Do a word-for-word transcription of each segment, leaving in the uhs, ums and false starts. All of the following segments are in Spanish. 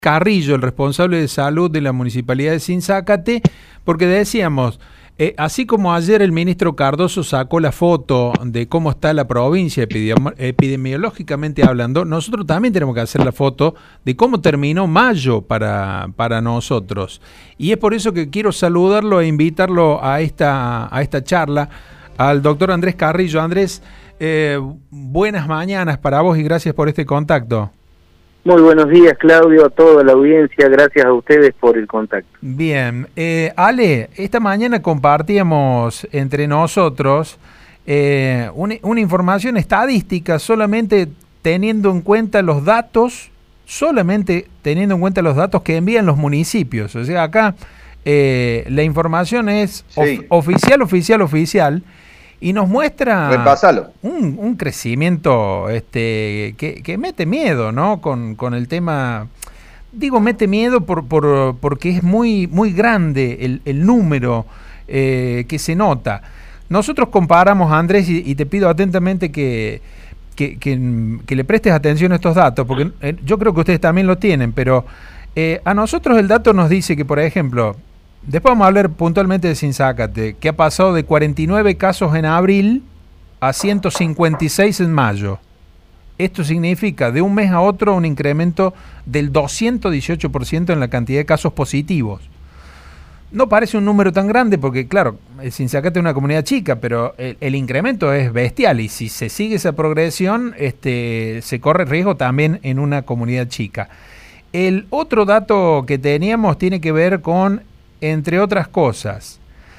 Carrillo, el responsable de salud de la Municipalidad de Sinzácate, porque decíamos, eh, así como ayer el ministro Cardoso sacó la foto de cómo está la provincia epidemi- epidemiológicamente hablando, nosotros también tenemos que hacer la foto de cómo terminó mayo para, para nosotros. Y es por eso que quiero saludarlo e invitarlo a esta, a esta charla, al doctor Andrés Carrillo. Andrés, eh, buenas mañanas para vos y gracias por este contacto. Muy buenos días, Claudio, a toda la audiencia, gracias a ustedes por el contacto. Bien, eh, Ale, esta mañana compartíamos entre nosotros eh, una, una información estadística solamente teniendo en cuenta los datos, solamente teniendo en cuenta los datos que envían los municipios. O sea, acá eh, la información es Sí. of, oficial, oficial, oficial. Y nos muestra un, un crecimiento este, que, que mete miedo, ¿no? Con, con el tema, digo, mete miedo por, por, porque es muy, muy grande el, el número eh, que se nota. Nosotros comparamos, Andrés, y, y te pido atentamente que, que, que, que le prestes atención a estos datos, porque eh, yo creo que ustedes también lo tienen, pero eh, a nosotros el dato nos dice que, por ejemplo, después vamos a hablar puntualmente de Sinzácate, que ha pasado de cuarenta y nueve casos en abril a ciento cincuenta y seis en mayo. Esto significa de un mes a otro un incremento del doscientos dieciocho por ciento en la cantidad de casos positivos. No parece un número tan grande porque, claro, Sinzácate es una comunidad chica, pero el, el incremento es bestial y si se sigue esa progresión, este, se corre riesgo también en una comunidad chica. El otro dato que teníamos tiene que ver con, entre otras cosas,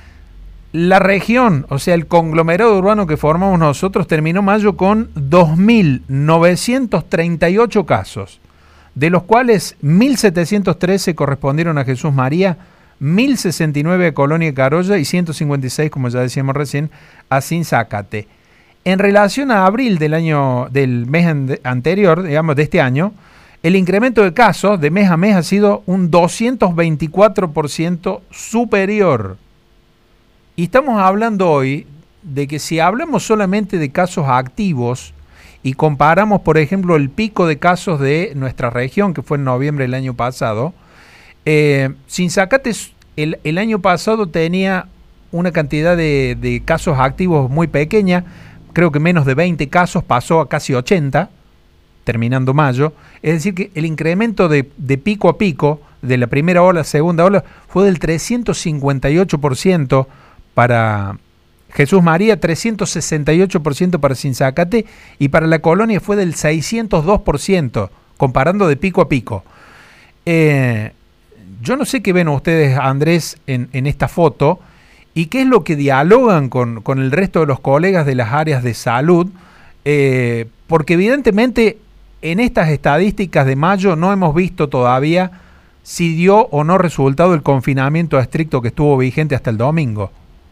la región, o sea, el conglomerado urbano que formamos nosotros terminó mayo con dos mil novecientos treinta y ocho casos, de los cuales mil setecientos trece correspondieron a Jesús María, mil sesenta y nueve a Colonia Carolla y ciento cincuenta y seis, como ya decíamos recién, a Sinzácate. En relación a abril del año del mes anterior, digamos, de este año, el incremento de casos de mes a mes ha sido un doscientos veinticuatro por ciento superior. Y estamos hablando hoy de que si hablamos solamente de casos activos y comparamos, por ejemplo, el pico de casos de nuestra región, que fue en noviembre del año pasado, eh, Sinzácate el, el año pasado tenía una cantidad de, de casos activos muy pequeña, creo que menos de veinte casos, pasó a casi ochenta, terminando mayo, es decir que el incremento de, de pico a pico, de la primera ola a segunda ola, fue del trescientos cincuenta y ocho por ciento para Jesús María, trescientos sesenta y ocho por ciento para Sinzácate, y para la Colonia fue del seiscientos dos por ciento, comparando de pico a pico. Eh, yo no sé qué ven ustedes, Andrés, en, en esta foto, y qué es lo que dialogan con, con el resto de los colegas de las áreas de salud, eh, porque evidentemente en estas estadísticas de mayo no hemos visto todavía si dio o no resultado el confinamiento estricto que estuvo vigente hasta el domingo.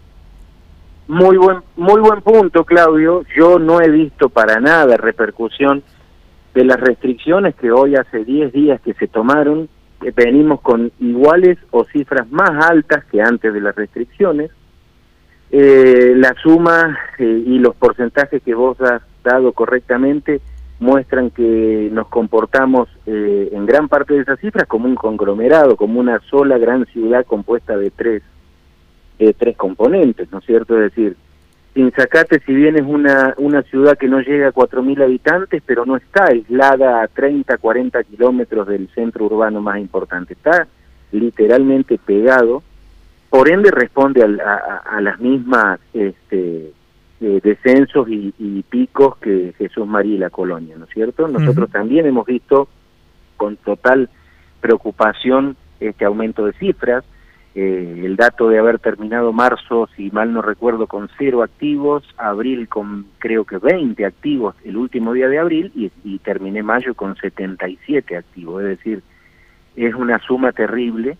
Muy buen, muy buen punto, Claudio. Yo no he visto para nada repercusión de las restricciones que hoy hace diez días que se tomaron. Eh, venimos con iguales o cifras más altas que antes de las restricciones. Eh, la suma eh, y los porcentajes que vos has dado correctamente muestran que nos comportamos eh, en gran parte de esas cifras como un conglomerado, como una sola gran ciudad compuesta de tres, de tres componentes, ¿no es cierto? Es decir, Sinzácate, si bien es una, una ciudad que no llega a cuatro mil habitantes, pero no está aislada a treinta, cuarenta kilómetros del centro urbano más importante, está literalmente pegado, por ende responde a, a, a las mismas este, eh, descensos y, y picos que Jesús María y la Colonia, ¿no es cierto? Nosotros uh-huh. también hemos visto con total preocupación este aumento de cifras. Eh, el dato de haber terminado marzo, si mal no recuerdo, con cero activos, abril con creo que veinte activos el último día de abril y, y terminé mayo con setenta y siete activos, es decir, es una suma terrible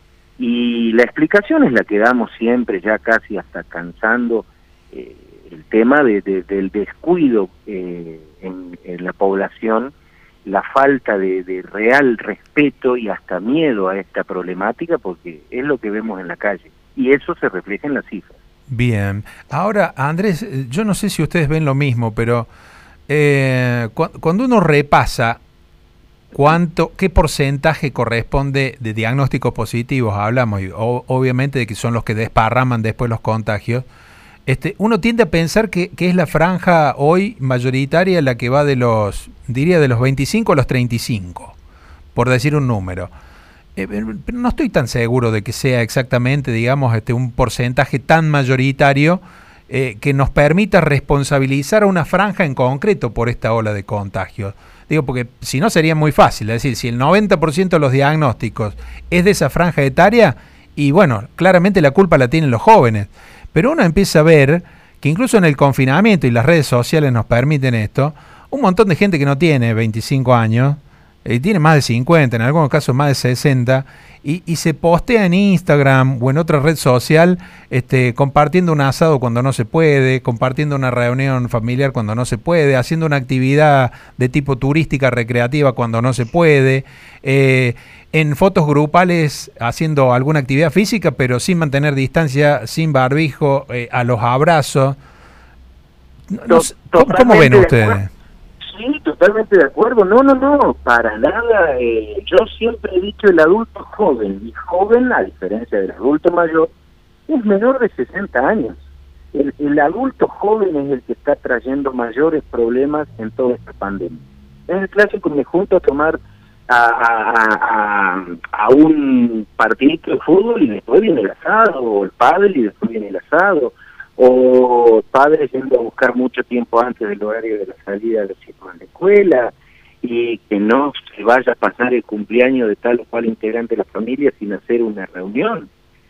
y la explicación es la que damos siempre, ya casi hasta cansando, eh, el tema de, de, del descuido eh, en, en la población, la falta de, de real respeto y hasta miedo a esta problemática, porque es lo que vemos en la calle, y eso se refleja en las cifras. Bien. Ahora, Andrés, yo no sé si ustedes ven lo mismo, pero eh, cu- cuando uno repasa ¿cuánto, qué porcentaje corresponde de diagnósticos positivos? Hablamos, y o, obviamente, de que son los que desparraman después los contagios. Este, uno tiende a pensar que, que es la franja hoy mayoritaria la que va de los, diría, de los veinticinco a los treinta y cinco, por decir un número. Eh, pero no estoy tan seguro de que sea exactamente, digamos, este, un porcentaje tan mayoritario eh, que nos permita responsabilizar a una franja en concreto por esta ola de contagios. Digo, porque si no sería muy fácil, es decir, si el noventa por ciento de los diagnósticos es de esa franja etaria, y bueno, claramente la culpa la tienen los jóvenes. Pero uno empieza a ver que incluso en el confinamiento, y las redes sociales nos permiten esto, un montón de gente que no tiene veinticinco años, eh, tiene más de cincuenta, en algunos casos más de sesenta, y, y se postea en Instagram o en otra red social este, compartiendo un asado cuando no se puede, compartiendo una reunión familiar cuando no se puede, haciendo una actividad de tipo turística recreativa cuando no se puede, eh, en fotos grupales haciendo alguna actividad física, pero sin mantener distancia, sin barbijo, eh, a los abrazos. No sé, ¿cómo, ¿Cómo ven ustedes? Sí, totalmente de acuerdo. No, no, no, para nada. Eh, yo siempre he dicho el adulto joven, y joven, a diferencia del adulto mayor, es menor de sesenta años. El, el adulto joven es el que está trayendo mayores problemas en toda esta pandemia. Es el clásico, me junto a tomar A, a, a, a un partidito de fútbol y después viene el asado, o el pádel y después viene el asado, o padres yendo a buscar mucho tiempo antes del horario de la salida de los chicos a la escuela, y que no se vaya a pasar el cumpleaños de tal o cual integrante de la familia sin hacer una reunión.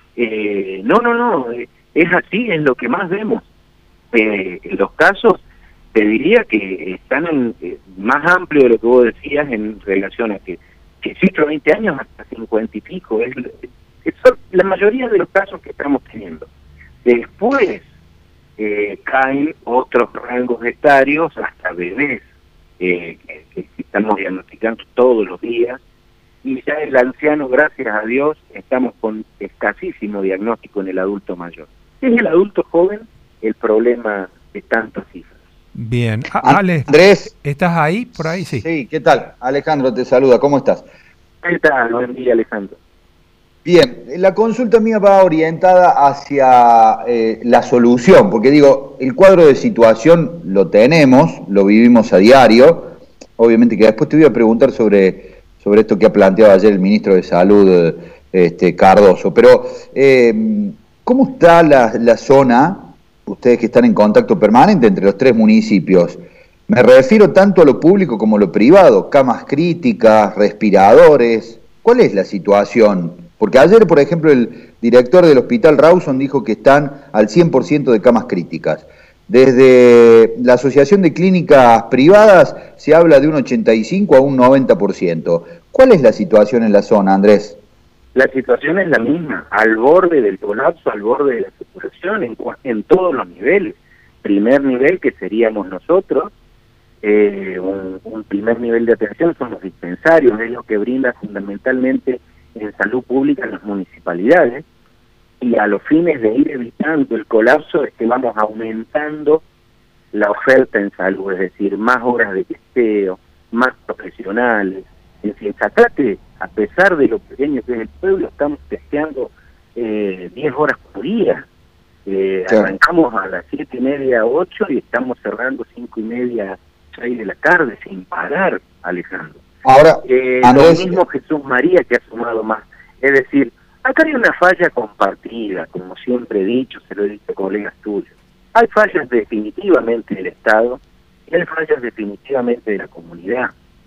Eh, no, no, no, es así, es lo que más vemos. Eh, en los casos, te diría que están en, eh, más amplio de lo que vos decías en relación a que dieciocho, veinte años hasta cincuenta y pico. Es, es la mayoría de los casos que estamos teniendo. Después eh, caen otros rangos etarios, hasta bebés, eh, que, que estamos diagnosticando todos los días. Y ya el anciano, gracias a Dios, estamos con escasísimo diagnóstico en el adulto mayor. Es el adulto joven el problema de tantas cifras. Bien. A Ale, Andrés, ¿estás ahí? Por ahí, sí. Sí, ¿qué tal? Alejandro te saluda, ¿cómo estás? ¿Qué tal? Buen día, Alejandro. Bien, la consulta mía va orientada hacia eh, la solución, porque digo, el cuadro de situación lo tenemos, lo vivimos a diario, obviamente que después te voy a preguntar sobre, sobre esto que ha planteado ayer el ministro de Salud, este, Cardoso, pero eh, ¿cómo está la, la zona? Ustedes que están en contacto permanente entre los tres municipios, me refiero tanto a lo público como a lo privado, camas críticas, respiradores, ¿cuál es la situación? Porque ayer, por ejemplo, el director del Hospital Rawson dijo que están al cien por ciento de camas críticas. Desde la Asociación de Clínicas Privadas se habla de un ochenta y cinco a un noventa por ciento. ¿Cuál es la situación en la zona, Andrés? La situación es la misma, al borde del colapso, al borde de la saturación, en, en todos los niveles. Primer nivel, que seríamos nosotros, eh, un, un primer nivel de atención son los dispensarios, es lo que brinda fundamentalmente en salud pública en las municipalidades, y a los fines de ir evitando el colapso es que vamos aumentando la oferta en salud, es decir, más horas de testeo, más profesionales. En fin, sacate, a pesar de lo pequeño que es el pueblo, estamos testeando eh, diez horas por día. Eh, sí. Arrancamos a las siete y media, ocho, y estamos cerrando cinco y media, seis de la tarde, sin parar, Alejandro. Ahora, eh, Andrés... Lo mismo Jesús María, que ha sumado más. Es decir, acá hay una falla compartida, como siempre he dicho, se lo he dicho a colegas tuyos. Hay fallas definitivamente del Estado y hay fallas definitivamente de la comunidad.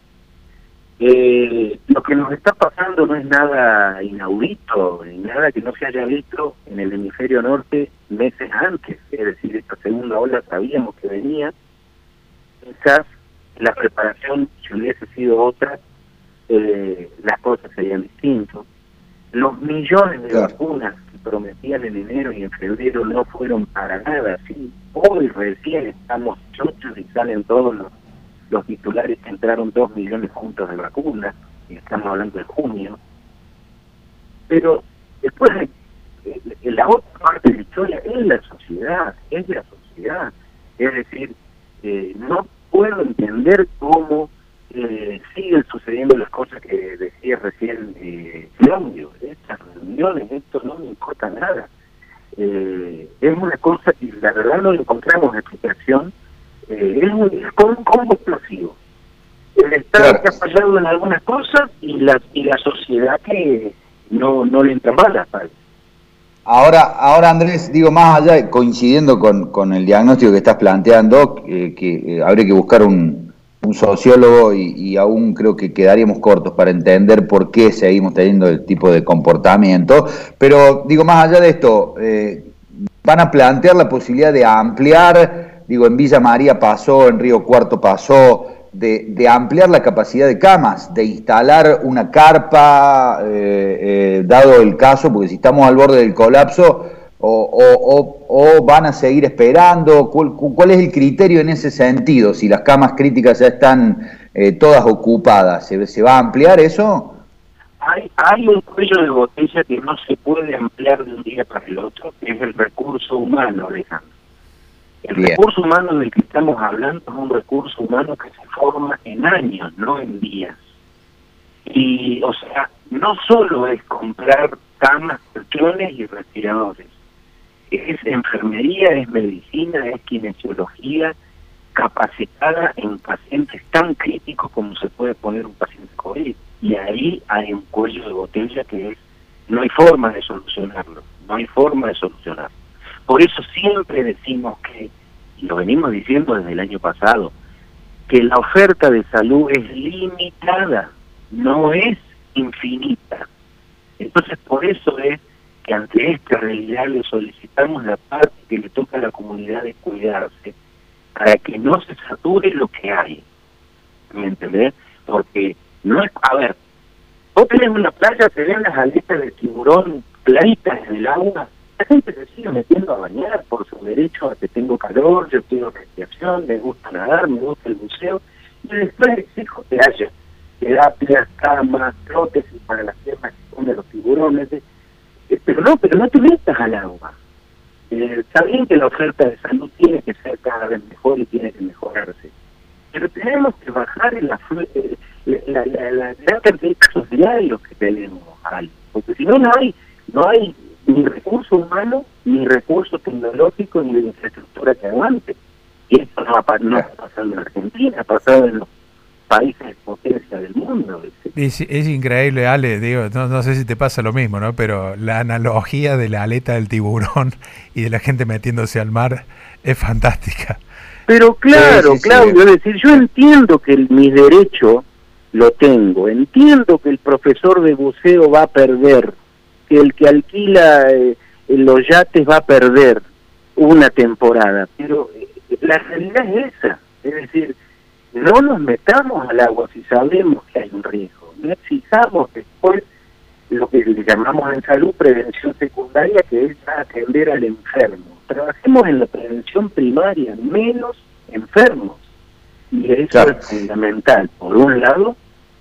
Eh, lo que nos está pasando no es nada inaudito, ni nada que no se haya visto en el hemisferio norte meses antes, es decir, esta segunda ola sabíamos que venía, quizás la preparación, si hubiese sido otra, eh, las cosas serían distintas. Los millones de claro. vacunas que prometían en enero y en febrero no fueron para nada así. Hoy recién estamos chochos y salen todos los los titulares que entraron dos millones juntos de vacunas, y estamos hablando de junio. Pero después, eh, la otra parte de la historia es la sociedad, es la sociedad. Es decir, eh, no puedo entender cómo eh, siguen sucediendo las cosas que decía recién eh, Claudio. Estas reuniones, esto no me importa nada. Eh, es una cosa que la verdad no encontramos explicación. Eh, es, un, es como un combo explosivo. El Estado claro. que ha fallado en algunas cosas y la, y la sociedad que no, no le entra mal a tal. Ahora, ahora Andrés, digo, más allá, coincidiendo con, con el diagnóstico que estás planteando, eh, que eh, habría que buscar un, un sociólogo y, y aún creo que quedaríamos cortos para entender por qué seguimos teniendo el tipo de comportamiento, pero digo, más allá de esto, eh, van a plantear la posibilidad de ampliar, digo, en Villa María pasó, en Río Cuarto pasó, De, de ampliar la capacidad de camas, de instalar una carpa, eh, eh, dado el caso, porque si estamos al borde del colapso, o, o, o, o van a seguir esperando. ¿Cuál, ¿Cuál es el criterio en ese sentido? Si las camas críticas ya están eh, todas ocupadas, ¿se, ¿se va a ampliar eso? Hay, hay un cuello de botella que no se puede ampliar de un día para el otro, que es el recurso humano, Alejandro. El Bien. recurso humano del que estamos hablando es un recurso humano que se forma en años, no en días. Y, o sea, no solo es comprar camas, colchones y respiradores. Es enfermería, es medicina, es kinesiología capacitada en pacientes tan críticos como se puede poner un paciente COVID. Y ahí hay un cuello de botella que es, no hay forma de solucionarlo, no hay forma de solucionarlo. Por eso siempre decimos que, y lo venimos diciendo desde el año pasado, que la oferta de salud es limitada, no es infinita. Entonces por eso es que ante esta realidad le solicitamos la parte que le toca a la comunidad de cuidarse, para que no se sature lo que hay. ¿Me entendés? Porque no es, a ver, vos tenés una playa, te ven las aletas del tiburón claritas en el agua, la gente se sigue metiendo a bañar por su derecho a que tengo calor, yo quiero recreación, me gusta nadar, me gusta el buceo, y después exijo que haya terapias, camas, prótesis para las piernas que son de los tiburones, eh, pero no, pero no te metas al agua. Eh, está bien que la oferta de salud tiene que ser cada vez mejor y tiene que mejorarse, pero tenemos que bajar en la, la, la, la, la gran cantidad de casos diarios que tenemos, Ale, porque si no, no hay, no hay ni recurso humano, ni recurso tecnológico, ni de infraestructura que aguante. Y esto no, ha, no está pasando en Argentina, ha pasado en los países de potencia del mundo. Es, es increíble, Ale, digo, no, no sé si te pasa lo mismo, ¿no? Pero la analogía de la aleta del tiburón y de la gente metiéndose al mar es fantástica. Pero claro, sí, sí, Claudio, sí. Es decir, yo entiendo que el, mi derecho lo tengo, entiendo que el profesor de buceo va a perder, que el que alquila eh, los yates va a perder una temporada, pero eh, la realidad es esa, es decir, no nos metamos al agua si sabemos que hay un riesgo, no exijamos después lo que le llamamos en salud prevención secundaria, que es atender al enfermo. Trabajemos en la prevención primaria, menos enfermos, y eso claro. es fundamental. Por un lado,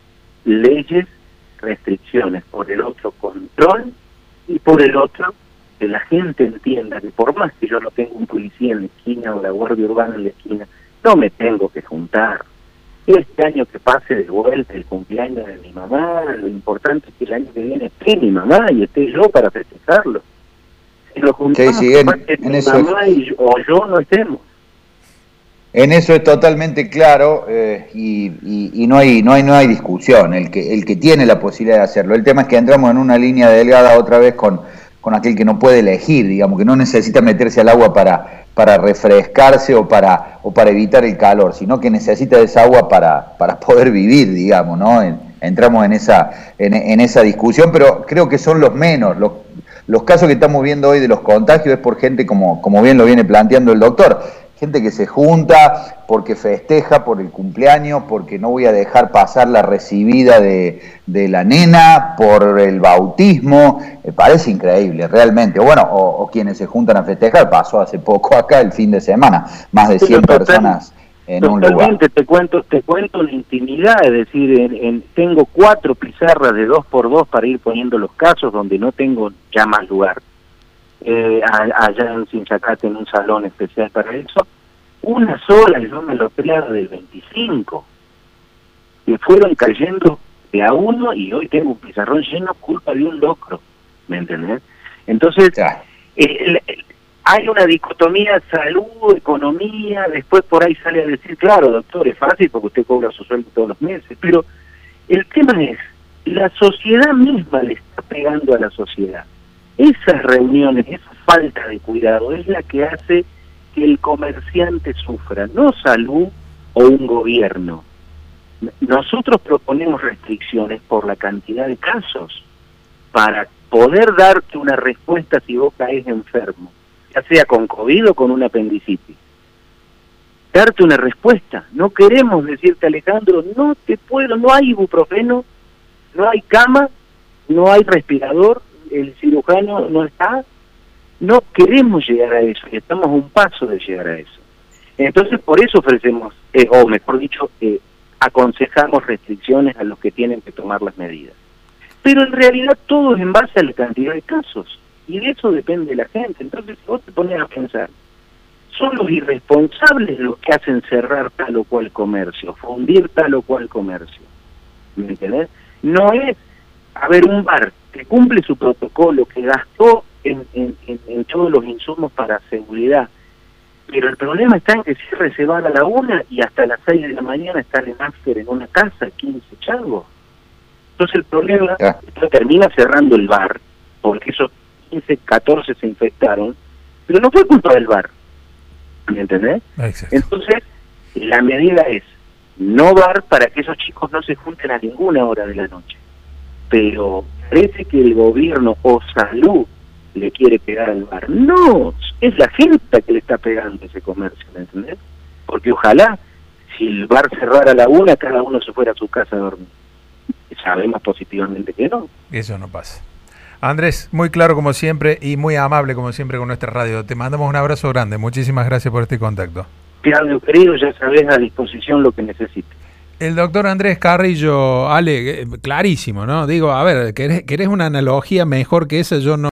leyes, restricciones, por el otro control, y por el otro que la gente entienda que por más que yo no tenga un policía en la esquina o la guardia urbana en la esquina, no me tengo que juntar. Este año que pase de vuelta el cumpleaños de mi mamá, lo importante es que el año que viene esté mi mamá y esté yo para festejarlo. Si lo juntamos, sí, sí, en, que en mi eso mamá y yo, o yo no estemos. En eso es totalmente claro eh, y, y, y no hay no hay no hay discusión. El que el que tiene la posibilidad de hacerlo. El tema es que entramos en una línea delgada otra vez con, con aquel que no puede elegir, digamos, que no necesita meterse al agua para para refrescarse o para o para evitar el calor, sino que necesita esa agua para para poder vivir, digamos, ¿no? En, entramos en esa en, en esa discusión, pero creo que son los menos. Los, los casos que estamos viendo hoy de los contagios es por gente como como bien lo viene planteando el doctor. Gente que se junta porque festeja por el cumpleaños, porque no voy a dejar pasar la recibida de, de la nena, por el bautismo. Me parece increíble, realmente. Bueno, o, o quienes se juntan a festejar, pasó hace poco acá el fin de semana, más de cien total, personas en un lugar. Totalmente, te cuento, te cuento la intimidad, es decir, en, en, tengo cuatro pizarras de dos por dos para ir poniendo los casos donde no tengo ya más lugar. Eh, allá en Sinchacate, en un salón especial para eso, una sola, y yo me lo peleaba del veinticinco. que fueron cayendo de a uno y hoy tengo un pizarrón lleno culpa de un locro, ¿me entendés? Entonces, el, el, hay una dicotomía salud, economía, después por ahí sale a decir, claro, doctor, es fácil porque usted cobra su sueldo todos los meses, pero el tema es, la sociedad misma le está pegando a la sociedad. Esas reuniones, esa falta de cuidado es la que hace que el comerciante sufra, no salud o un gobierno. Nosotros proponemos restricciones por la cantidad de casos, para poder darte una respuesta si vos caes enfermo, ya sea con COVID o con una apendicitis. Darte una respuesta. No queremos decirte, Alejandro, no te puedo, no hay ibuprofeno, no hay cama, no hay respirador, el cirujano no está. No queremos llegar a eso y estamos a un paso de llegar a eso. Entonces, por eso ofrecemos, eh, o mejor dicho, eh, aconsejamos restricciones a los que tienen que tomar las medidas. Pero en realidad todo es en base a la cantidad de casos, y de eso depende la gente. Entonces, si vos te pones a pensar, son los irresponsables los que hacen cerrar tal o cual comercio, fundir tal o cual comercio. ¿Me entendés? No es, a ver, un bar que cumple su protocolo, que gastó en, en, en, en todos los insumos para seguridad, pero el problema está en que cierre ese bar a la una y hasta las seis de la mañana estar en after en una casa, quince changos. Entonces el problema yeah. es que termina cerrando el bar, porque esos quince, catorce se infectaron, pero no fue culpa del bar. ¿Me entendés? Exacto. Entonces, la medida es no bar para que esos chicos no se junten a ninguna hora de la noche. Pero parece que el gobierno o salud le quiere pegar al bar. No, es la gente que le está pegando ese comercio, ¿me entendés? Porque ojalá, si el bar cerrara a la una, cada uno se fuera a su casa a dormir. Sabemos positivamente que no. Eso no pasa. Andrés, muy claro como siempre y muy amable como siempre con nuestra radio. Te mandamos un abrazo grande. Muchísimas gracias por este contacto. Claudio, querido, ya sabés, a disposición lo que necesites. El doctor Andrés Carrillo, Ale, clarísimo, ¿no? Digo, a ver, ¿querés, querés una analogía mejor que esa? Yo no...